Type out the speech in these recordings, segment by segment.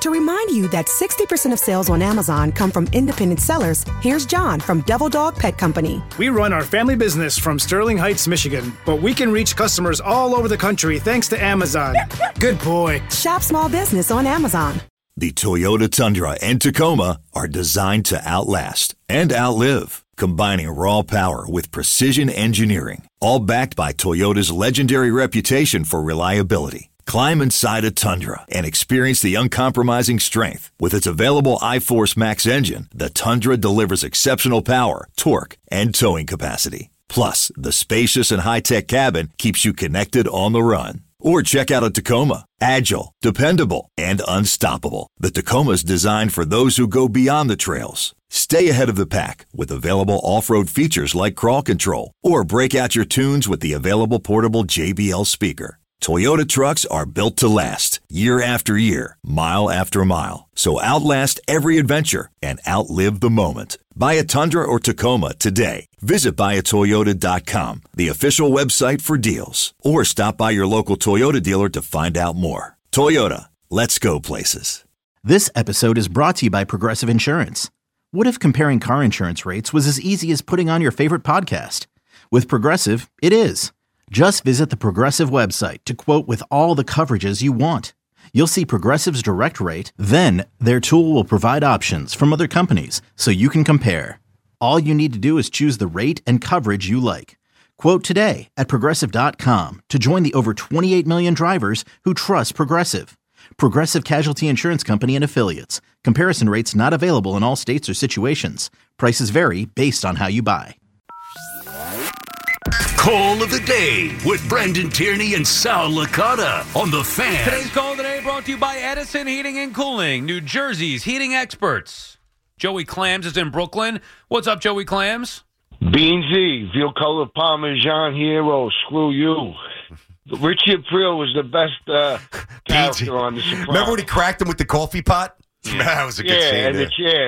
To remind you that 60% of sales on Amazon come from independent sellers, here's John from Devil Dog Pet Company. We run our family business from Sterling Heights, Michigan, but we can reach customers all over the country thanks to Amazon. Good boy. Shop small business on Amazon. The Toyota Tundra and Tacoma are designed to outlast and outlive, combining raw power with precision engineering, all backed by Toyota's legendary reputation for reliability. Climb inside a Tundra and experience the uncompromising strength. With its available iForce Max engine, the Tundra delivers exceptional power, torque, and towing capacity. Plus, the spacious and high-tech cabin keeps you connected on the run. Or check out a Tacoma. Agile, dependable, and unstoppable. The Tacoma's designed for those who go beyond the trails. Stay ahead of the pack with available off-road features like crawl control. Or break out your tunes with the available portable JBL speaker. Toyota trucks are built to last, year after year, mile after mile. So outlast every adventure and outlive the moment. Buy a Tundra or Tacoma today. Visit buyatoyota.com, the official website for deals. Or stop by your local Toyota dealer to find out more. Toyota, let's go places. This episode is brought to you by Progressive Insurance. What if comparing car insurance rates was as easy as putting on your favorite podcast? With Progressive, it is. Just visit the Progressive website to quote with all the coverages you want. You'll see Progressive's direct rate, then their tool will provide options from other companies so you can compare. All you need to do is choose the rate and coverage you like. Quote today at Progressive.com to join the over 28 million drivers who trust Progressive. Progressive Casualty Insurance Company and Affiliates. Comparison rates not available in all states or situations. Prices vary based on how you buy. Call of the Day with Brendan Tierney and Sal Licata on The Fan. Today's Call of the Day brought to you by Edison Heating and Cooling, New Jersey's heating experts. Joey Clams is in Brooklyn. What's up, Joey Clams? Beansy, veal colored Parmesan hero, screw you. Richie Aprile was the best character on The Sopranos. Remember when he cracked him with the coffee pot? Yeah. That was a good scene. And the chair,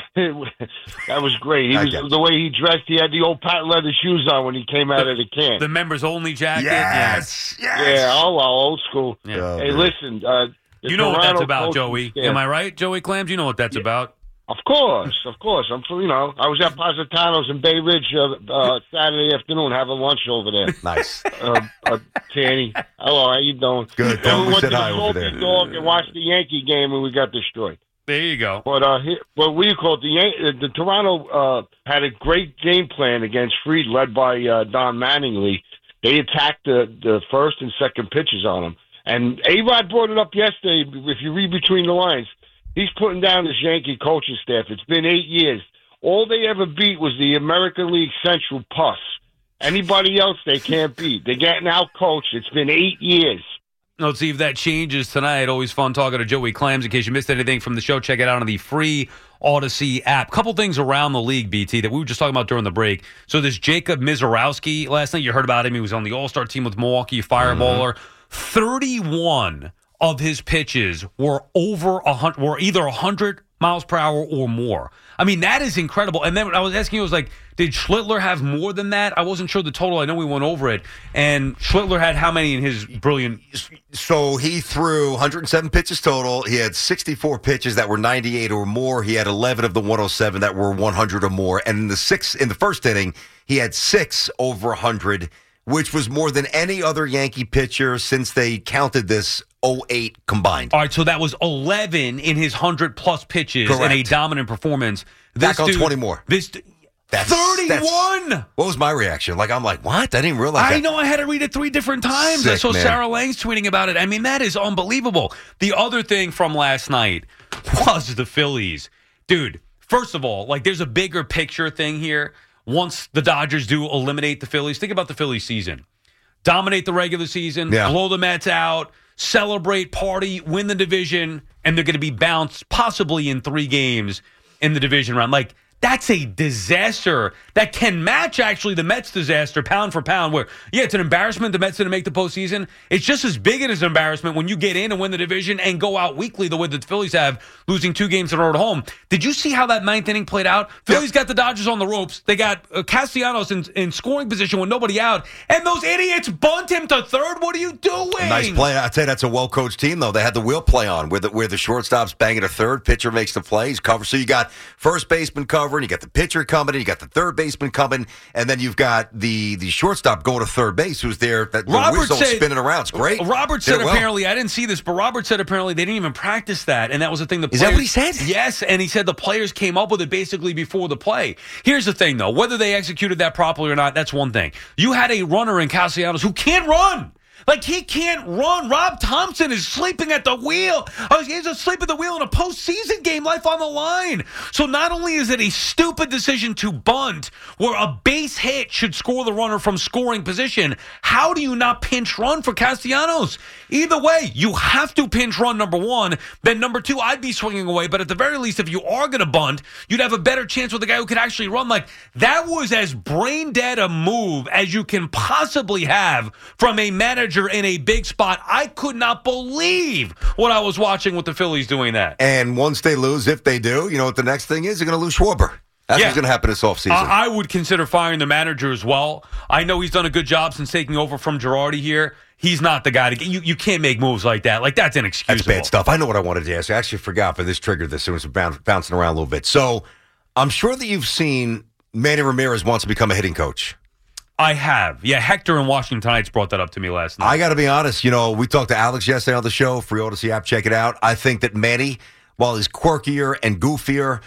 that was great. The way he dressed, he had the old patent leather shoes on when he came out of the can. The members only jacket? Yes. Yeah, old school. Yeah. Hey, listen. You know what that's about, Joey. Am I right, Joey Clams? You know what that's about. Of course. I'm, I was at Positano's in Bay Ridge Saturday afternoon having lunch over there. Nice. Tanny, hello, how you doing? Good. We went to the over there. Dog and watched the Yankee game, and we got destroyed. There you go. But what we call it, the Toronto had a great game plan against Fried, led by Don Mattingly. They attacked the first and second pitches on him. And A-Rod brought it up yesterday, if you read between the lines. He's putting down his Yankee coaching staff. It's been 8 years. All they ever beat was the American League Central Puss. Anybody else they can't beat. They're getting out-coached. It's been 8 years. Let's see if that changes tonight. Always fun talking to Joey Clams. In case you missed anything from the show, check it out on the free Odyssey app. Couple things around the league, BT, that we were just talking about during the break. So this Jacob Mizorowski, last night you heard about him. He was on the All-Star team with Milwaukee, Fireballer. 31 of his pitches were were either 100 miles per hour or more. I mean, that is incredible. And then I was asking you, I was like, did Schlittler have more than that? I wasn't sure the total. I know we went over it. And Schlittler had how many in his brilliant... So he threw 107 pitches total. He had 64 pitches that were 98 or more. He had 11 of the 107 that were 100 or more. And in the first inning, he had 6 over 100, which was more than any other Yankee pitcher since they counted this 08 combined. All right, so that was 11 in his 100-plus pitches. Correct. And a dominant performance. Back on 20 more. That's 31! What was my reaction? I'm like, what? I didn't realize that. I know. I had to read it 3 different times. Sick, I saw man. Sarah Lang's tweeting about it. I mean, that is unbelievable. The other thing from last night was the Phillies. Dude, first of all, there's a bigger picture thing here. Once the Dodgers do eliminate the Phillies, think about the Phillies season. Dominate the regular season, blow the Mets out, celebrate, party, win the division, and they're going to be bounced possibly in 3 games in the division round. That's a disaster that can match, actually, the Mets' disaster pound for pound, where, yeah, it's an embarrassment the Mets didn't make the postseason. It's just as big as an embarrassment when you get in and win the division and go out weekly the way the Phillies have, losing 2 games in a row at home. Did you see how that 9th inning played out? Phillies got the Dodgers on the ropes. They got Castellanos in scoring position with nobody out, and those idiots bunt him to third. What are you doing? Nice play. I'd say that's a well-coached team, though. They had the wheel play on where the shortstop's banging a third, pitcher makes the play, he's covered. So you got first baseman covering, you got the pitcher coming in, you got the third baseman coming, and then you've got the shortstop going to third base who's there. The wheels spinning around. It's great. Robert said apparently, I didn't see this, but Robert said apparently they didn't even practice that, and that was the thing. Is that what he said? Yes, and he said the players came up with it basically before the play. Here's the thing, though. Whether they executed that properly or not, that's one thing. You had a runner in Castellanos who can't run. Like, he can't run. Rob Thompson is sleeping at the wheel. He's asleep at the wheel in a postseason game, life on the line. So not only is it a stupid decision to bunt, where a base hit should score the runner from scoring position, how do you not pinch run for Castellanos? Either way, you have to pinch run, number one. Then number two, I'd be swinging away. But at the very least, if you are going to bunt, you'd have a better chance with a guy who could actually run. Like, that was as brain dead a move as you can possibly have from a manager in a big spot. I could not believe what I was watching with the Phillies doing that. And once they lose, if they do, you know what the next thing is? They're going to lose Schwarber. That's what's going to happen this offseason. I would consider firing the manager as well. I know he's done a good job since taking over from Girardi here. He's not the guy to get. You can't make moves like that. Like, that's inexcusable. That's bad stuff. I know what I wanted to ask you. I actually forgot, but this triggered this. It was bouncing around a little bit. So I'm sure that you've seen Manny Ramirez wants to become a hitting coach. I have. Yeah, Hector in Washington Heights brought that up to me last night. I got to be honest. You know, we talked to Alex yesterday on the show. Free Odyssey app. Check it out. I think that Manny, while he's quirkier and goofier,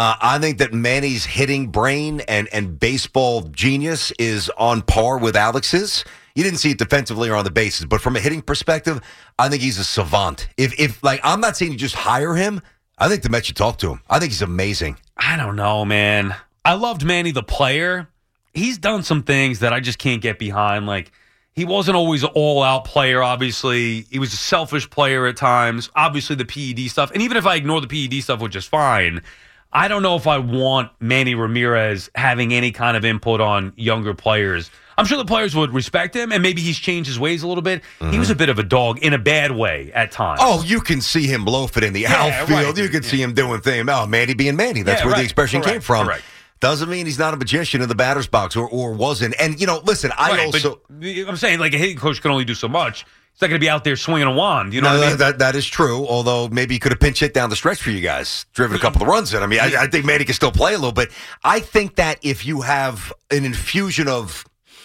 I think that Manny's hitting brain and baseball genius is on par with Alex's. You didn't see it defensively or on the bases, but from a hitting perspective, I think he's a savant. If like, I'm not saying you just hire him. I think the Mets should talk to him. I think he's amazing. I don't know, man. I loved Manny the player. He's done some things that I just can't get behind. Like, he wasn't always an all-out player, obviously. He was a selfish player at times. Obviously, the PED stuff. And even if I ignore the PED stuff, which is fine, I don't know if I want Manny Ramirez having any kind of input on younger players. I'm sure the players would respect him, and maybe he's changed his ways a little bit. Mm-hmm. He was a bit of a dog in a bad way at times. Oh, you can see him loafing in the outfield. Right. You can see him doing things. Oh, Manny being Manny. That's where the expression came from. Correct. Doesn't mean he's not a magician in the batter's box or wasn't. And, you know, listen, I'm saying, like, a hitting coach can only do so much. He's not going to be out there swinging a wand. You know what I mean? That is true, although maybe he could have pinch hit down the stretch for you guys, driven a couple of runs in. I mean, I think Manny can still play a little bit. I think that if you have an infusion of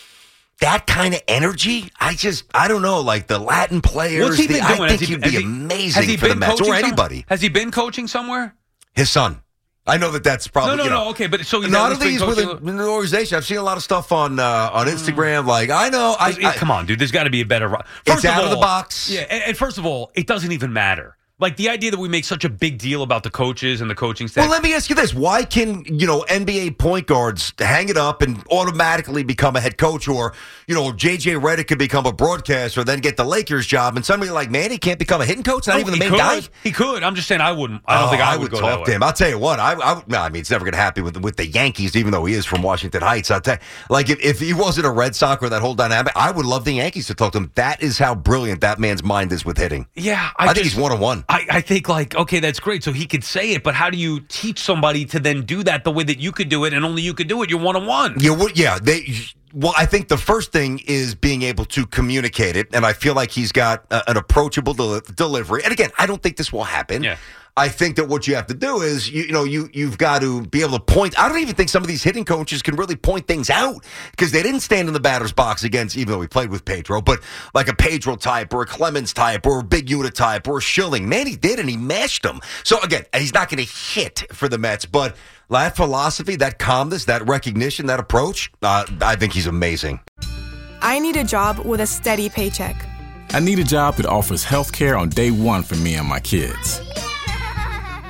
that kind of energy, I don't know, like the Latin players. What's he been doing? I think he'd be amazing for the Mets or anybody. Has he been coaching somewhere? His son. I know that's probably no. Okay, but so he's I don't think he's with an organization. I've seen a lot of stuff on Instagram. Like, I know, come on, dude. There's got to be a better. It's out of the box. Yeah, and first of all, it doesn't even matter. Like, the idea that we make such a big deal about the coaches and the coaching staff. Well, let me ask you this. Why can, NBA point guards hang it up and automatically become a head coach? Or, J.J. Redick could become a broadcaster, then get the Lakers job. And somebody like Manny can't become a hitting coach? Not even the main guy? He could. I'm just saying I wouldn't. I don't think I would go talk to him. I'll tell you what. It's never going to happen with the Yankees, even though he is from Washington Heights. I'll tell you, like, if he wasn't a Red Sox or that whole dynamic, I would love the Yankees to talk to him. That is how brilliant that man's mind is with hitting. Yeah. I think he's one-on-one. I think, like, okay, that's great. So he could say it, but how do you teach somebody to then do that the way that you could do it and only you could do it? You're one-on-one. Well, I think the first thing is being able to communicate it, and I feel like he's got an approachable delivery. And again, I don't think this will happen. Yeah. I think that what you have to do is, you've got to be able to point. I don't even think some of these hitting coaches can really point things out because they didn't stand in the batter's box against, even though we played with Pedro, but like a Pedro type or a Clemens type or a Big Unit type or a Schilling. Man, he did, and he mashed them. So again, he's not going to hit for the Mets, but that philosophy, that calmness, that recognition, that approach, I think he's amazing. I need a job with a steady paycheck. I need a job that offers health care on day one for me and my kids.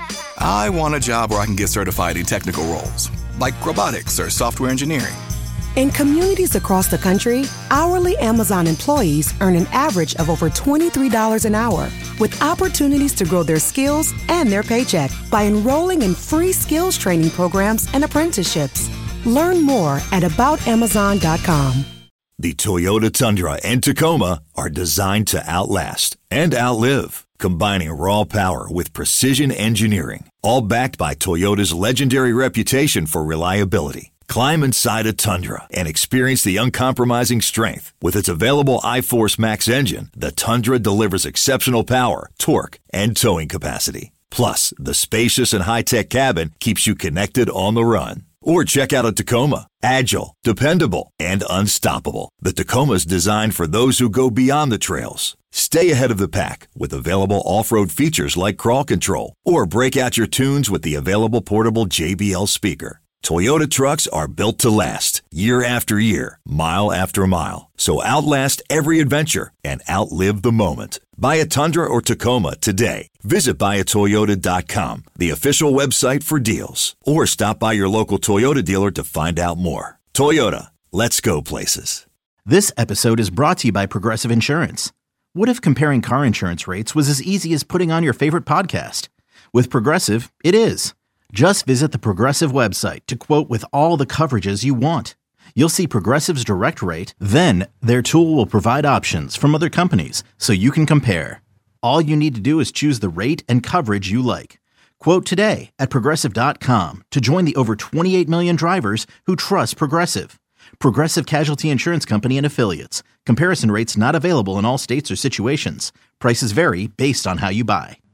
I want a job where I can get certified in technical roles, like robotics or software engineering. In communities across the country, hourly Amazon employees earn an average of over $23 an hour, with opportunities to grow their skills and their paycheck by enrolling in free skills training programs and apprenticeships. Learn more at aboutamazon.com. The Toyota Tundra and Tacoma are designed to outlast and outlive, combining raw power with precision engineering, all backed by Toyota's legendary reputation for reliability. Climb inside a Tundra and experience the uncompromising strength. With its available iForce Max engine, the Tundra delivers exceptional power, torque, and towing capacity. Plus, the spacious and high-tech cabin keeps you connected on the run. Or check out a Tacoma. Agile, dependable, and unstoppable. The Tacoma's designed for those who go beyond the trails. Stay ahead of the pack with available off-road features like crawl control. Or break out your tunes with the available portable JBL speaker. Toyota trucks are built to last, year after year, mile after mile. So outlast every adventure and outlive the moment. Buy a Tundra or Tacoma today. Visit buyatoyota.com, the official website for deals. Or stop by your local Toyota dealer to find out more. Toyota, let's go places. This episode is brought to you by Progressive Insurance. What if comparing car insurance rates was as easy as putting on your favorite podcast? With Progressive, it is. Just visit the Progressive website to quote with all the coverages you want. You'll see Progressive's direct rate, then their tool will provide options from other companies so you can compare. All you need to do is choose the rate and coverage you like. Quote today at Progressive.com to join the over 28 million drivers who trust Progressive. Progressive Casualty Insurance Company and Affiliates. Comparison rates not available in all states or situations. Prices vary based on how you buy.